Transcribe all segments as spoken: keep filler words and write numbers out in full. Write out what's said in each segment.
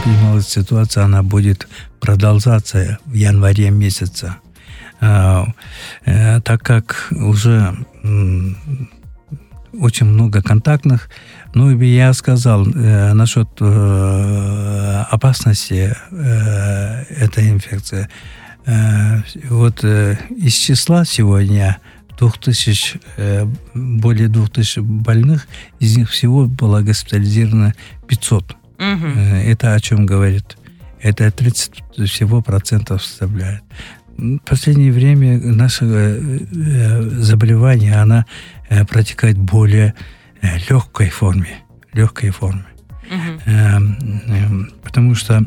эпидемиологическая ситуация, она будет продолжаться в январе месяце. Так как уже очень много контактных, ну, я сказал э, насчет э, опасности э, этой инфекции. Э, вот э, из числа сегодня двух тысяч, э, более двух тысяч больных, из них всего было госпитализировано пятьсот. Угу. Э, это о чем говорит? Это тридцать всего процентов составляет. В последнее время наше э, заболевание, оно э, протекает более э, легкой форме. Легкой форме. Uh-huh. Э, э, потому что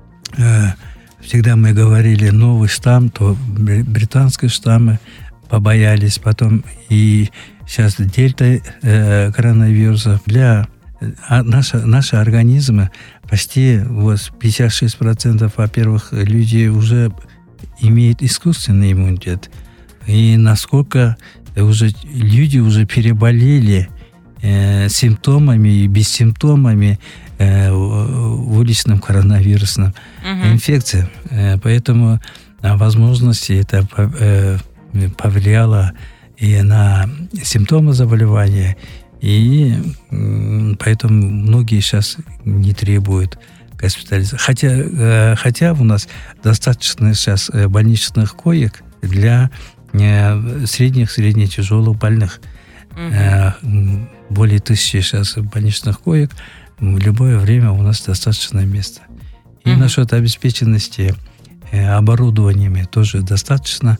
э, всегда мы говорили новый штамм, то британские штаммы побоялись, потом и сейчас дельта э, коронавируса. Для э, наши, наши организмы почти вот, пятьдесят шесть процентов, во-первых, люди уже имеют искусственный иммунитет. И насколько уже люди уже переболели э, симптомами и бессимптомами э, уличным коронавирусным uh-huh. инфекцией. Э, поэтому на возможности это э, повлияло и на симптомы заболевания, и э, поэтому многие сейчас не требуют госпитализации. Хотя, хотя у нас достаточно сейчас больничных коек для средних, средне-тяжелых больных. Угу. Более тысячи сейчас больничных коек. В любое время у нас достаточно места. И угу. насчет обеспеченности оборудованиями тоже достаточно.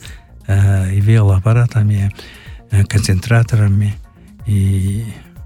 И велоаппаратами, концентраторами и,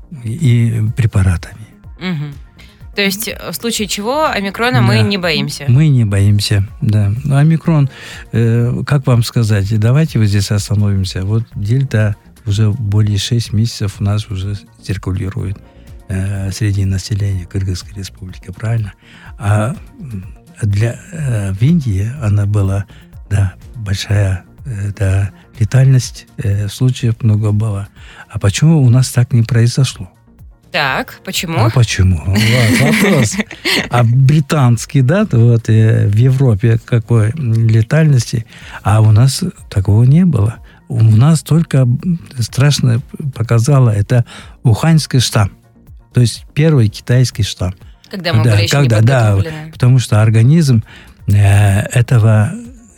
и препаратами. Угу. То есть в случае чего омикрона да, мы не боимся? Мы не боимся, да. Но омикрон, э, как вам сказать, давайте вот здесь остановимся. Вот дельта уже более шесть месяцев у нас уже циркулирует э, среди населения Кыргызской республики, правильно? А для, э, в Индии она была, да, большая э, да, летальность, э, случаев много было. А почему у нас так не произошло? Так, почему? А почему? Вот вопрос. А британский, да, вот в Европе какой летальности, а у нас такого не было. У нас только страшно показало это уханьский штамм, то есть первый китайский штамм. Когда мы да, были еще когда, не да, потому что организм э, этого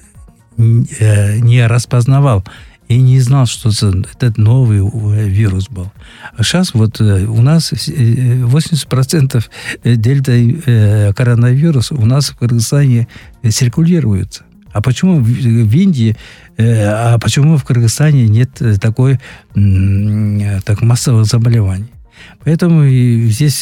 э, не распознавал. И не знал, что этот новый вирус был. А сейчас вот у нас восемьдесят процентов дельта коронавируса у нас в Кыргызстане циркулируется. А почему в Индии, а почему в Кыргызстане нет такой так, массовых заболеваний? Поэтому здесь,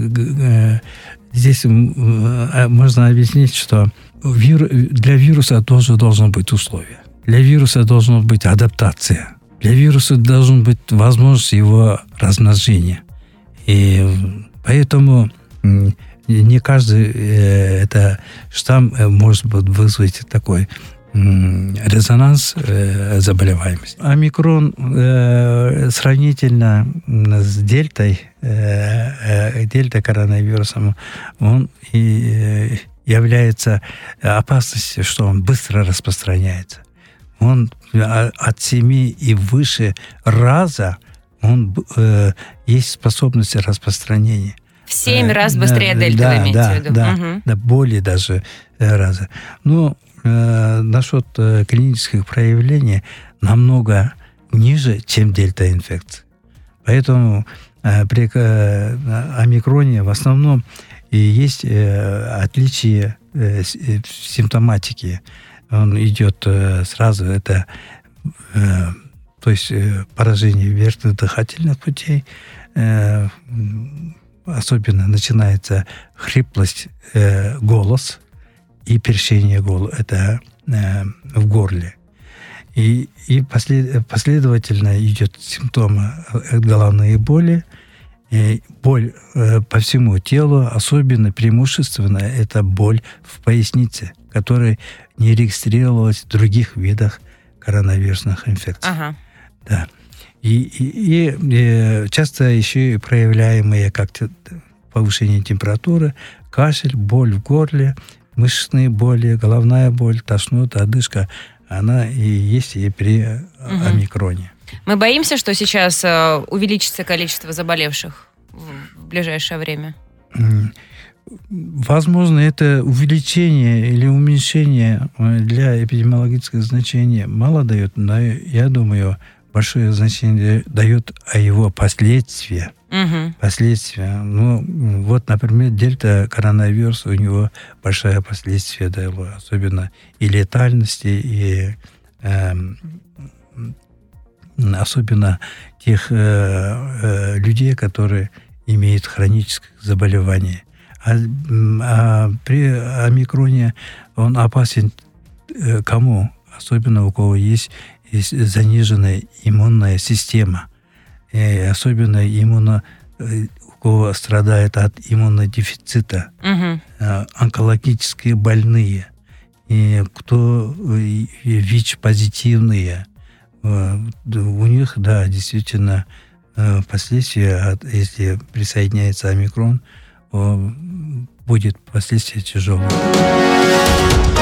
здесь можно объяснить, что для вируса тоже должно быть условие. Для вируса должна быть адаптация. Для вируса должна быть возможность его размножения. И поэтому не каждый э, это штамм может вызвать такой э, резонанс э, заболеваемости. Омикрон э, сравнительно с дельтой, э, э, дельта коронавирусом, он и э, является опасностью, что он быстро распространяется. Он от семи и выше раза он, э, есть способность распространения. В семь э, раз быстрее да, дельта, да, вы имеете да, в виду? Да, угу. да, более даже э, раза. Но э, насчет э, клинических проявлений намного ниже, чем дельта-инфекция. Поэтому э, при э, омикроне в основном и есть э, отличие э, в симптоматике. Он идет э, сразу, это э, то есть э, поражение верхних дыхательных путей, э, особенно начинается хриплость, э, голос и першение гола, это э, в горле. И, и послед, последовательно идет симптомы головные боли, и боль э, по всему телу, особенно преимущественно это боль в пояснице, которая не регистрировалась в других видах коронавирусных инфекций. Ага. Да. И, и, и часто еще и проявляемые как повышение температуры, кашель, боль в горле, мышечные боли, головная боль, тошнота, одышка. Она и есть и при угу. омикроне. Мы боимся, что сейчас увеличится количество заболевших в ближайшее время? Возможно, это увеличение или уменьшение для эпидемиологического значения мало дает, но я думаю, большое значение дает о его последствиях. Угу. Последствия. Ну, вот, например, дельта коронавирус, у него большое последствие дало, особенно и летальности, и э, особенно тех э, э, людей, которые имеют хронические заболевания. А, а при омикроне он опасен э, кому? Особенно у кого есть, есть заниженная иммунная система. И особенно иммуно, у кого страдает от иммунодефицита. Угу. Э, онкологические больные. И кто ВИЧ-позитивные. Э, у них, да, действительно, э, последствия, от, если присоединяется омикрон, будет последствия тяжелые.